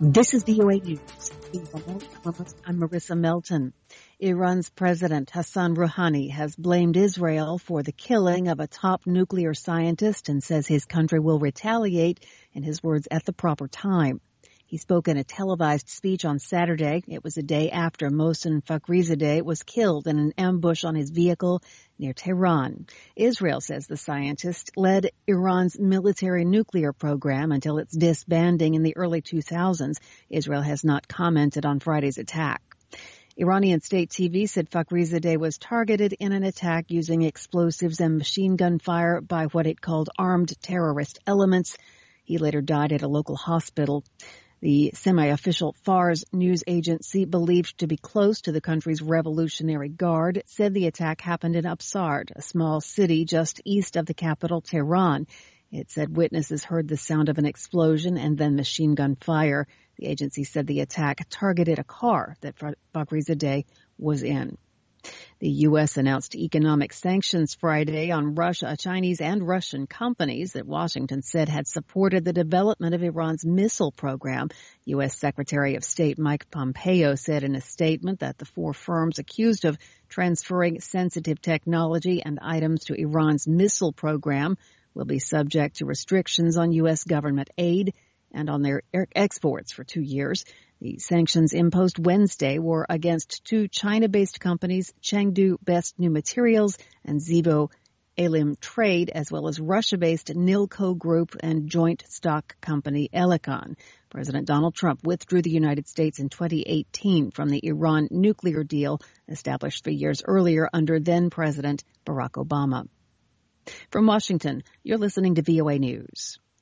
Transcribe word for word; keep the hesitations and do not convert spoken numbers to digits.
This is V O A News. I'm Marissa Melton. Iran's President Hassan Rouhani has blamed Israel for the killing of a top nuclear scientist and says his country will retaliate, in his words, at the proper time. He spoke in a televised speech on Saturday. It was a day after Mohsen Fakhrizadeh was killed in an ambush on his vehicle near Tehran. Israel says the scientist led Iran's military nuclear program until its disbanding in the early two thousands. Israel has not commented on Friday's attack. Iranian state T V said Fakhrizadeh was targeted in an attack using explosives and machine gun fire by what it called armed terrorist elements. He later died at a local hospital. The semi-official Fars news agency, believed to be close to the country's Revolutionary Guard, said the attack happened in Absard, a small city just east of the capital, Tehran. It said witnesses heard the sound of an explosion and then machine gun fire. The agency said the attack targeted a car that Fakhrizadeh was in. The U S announced economic sanctions Friday on Russia, Chinese and Russian companies that Washington said had supported the development of Iran's missile program. U S Secretary of State Mike Pompeo said in a statement that the four firms accused of transferring sensitive technology and items to Iran's missile program will be subject to restrictions on U S government aid and on their exports for two years. The sanctions imposed Wednesday were against two China-based companies, Chengdu Best New Materials and Zibo Alim Trade, as well as Russia-based Nilco Group and joint stock company Elecon. President Donald Trump withdrew the United States in twenty eighteen from the Iran nuclear deal established three years earlier under then-President Barack Obama. From Washington, you're listening to V O A News.